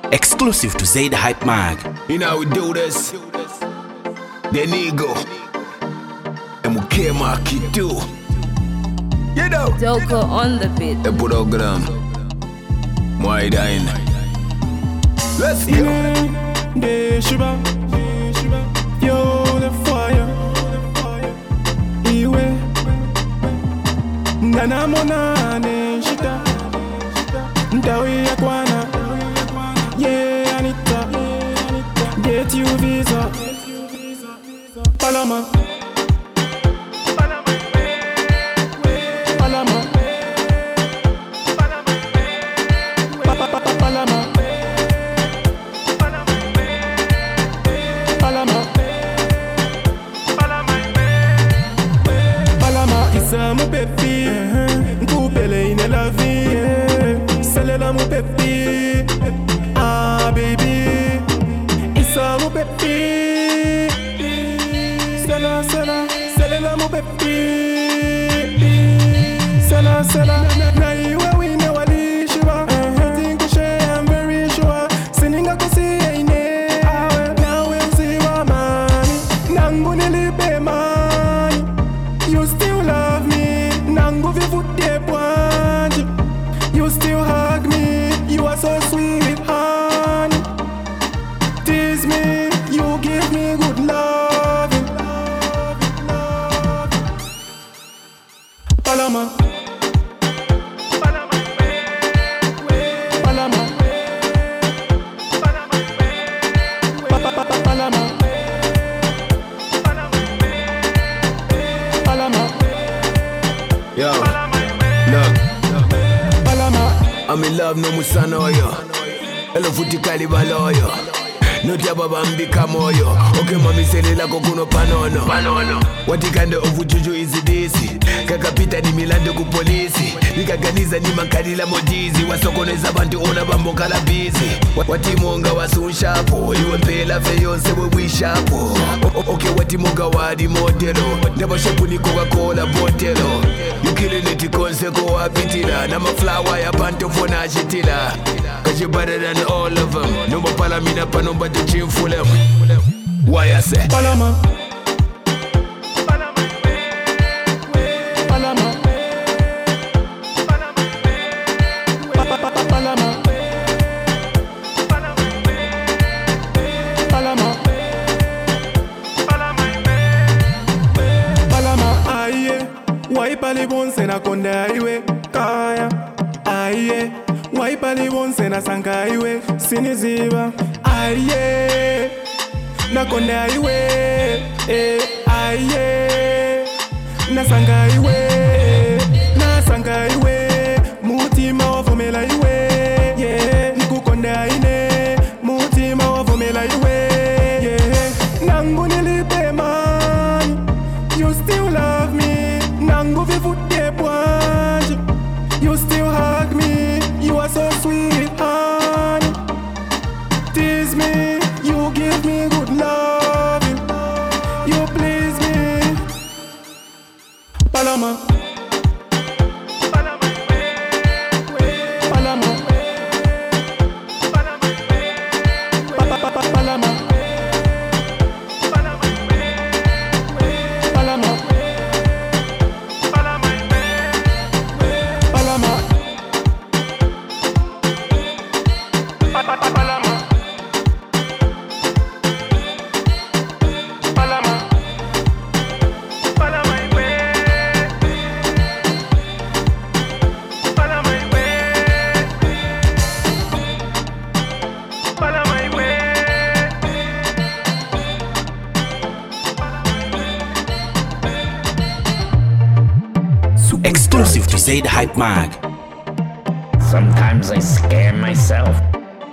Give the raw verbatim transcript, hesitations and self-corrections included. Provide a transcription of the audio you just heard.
Exclusive to Zay the Hype Mag. You know how we do this. Then ego. And we came out kid too. You know. Doko on the beat. The program. My dying. Let's go. De Shuba. Yo, the fire. Iwe. Nana mona ne shita. Ndawi ya kwana. Yeah, Anita. Get you visa. Palama. Palama. Palama. Palama. Palama. Isa mu pepi. Nkupele ine la vie. Salela mu pepi. Ah baby. Isa mu pepi. Sela sela. Salela mu pepi. Sela sela. Na iwe wine wali shiva. I think we share, I'm very sure. Sininga kusi ine. Now we'll see what money. Nangu nilipe mani. You still love me. Nangu vivu de pointi. You still hug me. You are so sweet, honey. Tease me. You give me good love. Palama. Palama. Palama. Palama. Yo. Look. Palama. I'm in love no musana oyo. Hello futi kalibala oyo. Noti baba mbika moyo. Okay mami selela kokuno panono. Panono. What kind of ujuju is this? Kakapita ni milande ku polisi. Nikaganiza ni makalila mojizi. Wasokoneza bantu ona bamboka la busy. Watimonga wasunshapo. Iwe mpela feyonse we wishapo. Okay watimonga wadi modelo. Nebo shepu ni Coca-Cola botelo. You killing it konse ko apitila. Nama flower ya panto fona ashitila. Cause you better than all of them. Number palamina pa number the gym full of them. Why I say? Palama. Palama. Palama. Palama. Palama. Aye. Wipe ali bonse na konde aiwe. Kaya. Aye. Wipe ali bonse na sanka aiwe. Siniziba. Aye. Na konde aiwe. Eh. Aye. Na sanka aiwe. Na sanka aiwe. Mutima wavumela iwe. Yeah. Nikukonde aine. Mutima wavumela iwe. Yeah. Nangu nilipe mani. You still love me. Nangu vivude pointi. You still hug me. You are so sweet, honey. Tease me. You give me good love. You please me. Palama. Palama. Palama. Palama. Exclusive to Zay the Hype Mag. Sometimes I scare myself.